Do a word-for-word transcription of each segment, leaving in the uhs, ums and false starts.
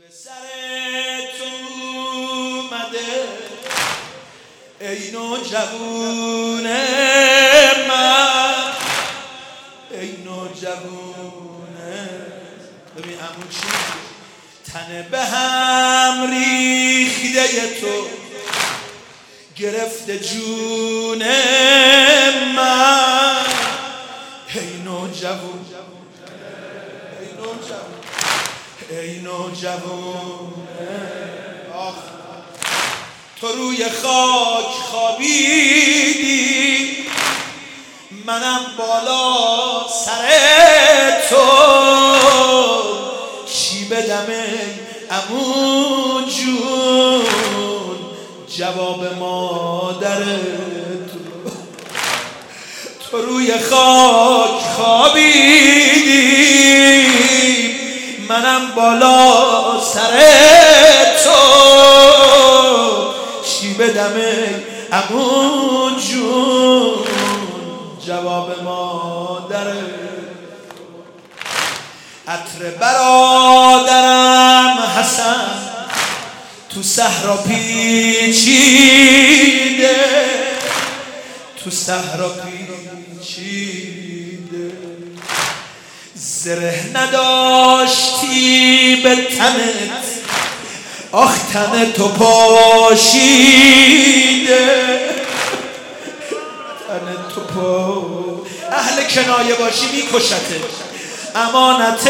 به سر تو اومده ای نوجوون من، ای نوجوون. ببین عمو چی تنه به هم ریخته تو گرفته جون من، ای نوجوون، ای نوجوون، ای نوجوون. آخ تو روی خاک خوابیدی، منم بالا سر تو، چی بدم عمو جون جواب مادر تو. تو روی خاک خوابیدی، منم بالا سر تو، چی بدم عمو جون جواب مادر تو. عطر برادرم حسن تو صحرا پیچیده، تو صحرا پیچیده، زره نداشتی به تنت، آخ تن تو پاشیده، تن تو پا. اهل کنایه باشی میکشته. امانت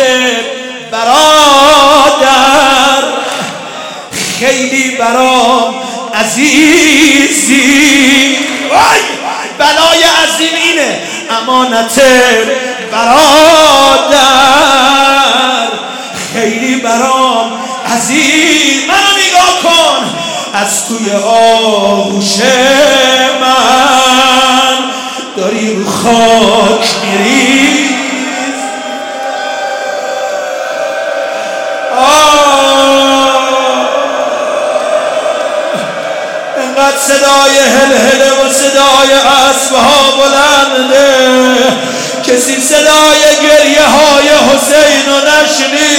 برادر خیلی برام عزیزی، وای بلای عظیم اینه. امانت برادر خیلی برام عزیز. منو نگاه کن از توی آغوش من داری رو خاک میری. انقدر صدای هلهله و صدای اسبها بلنده، کسی صدای گریه های حسین رو نشنید.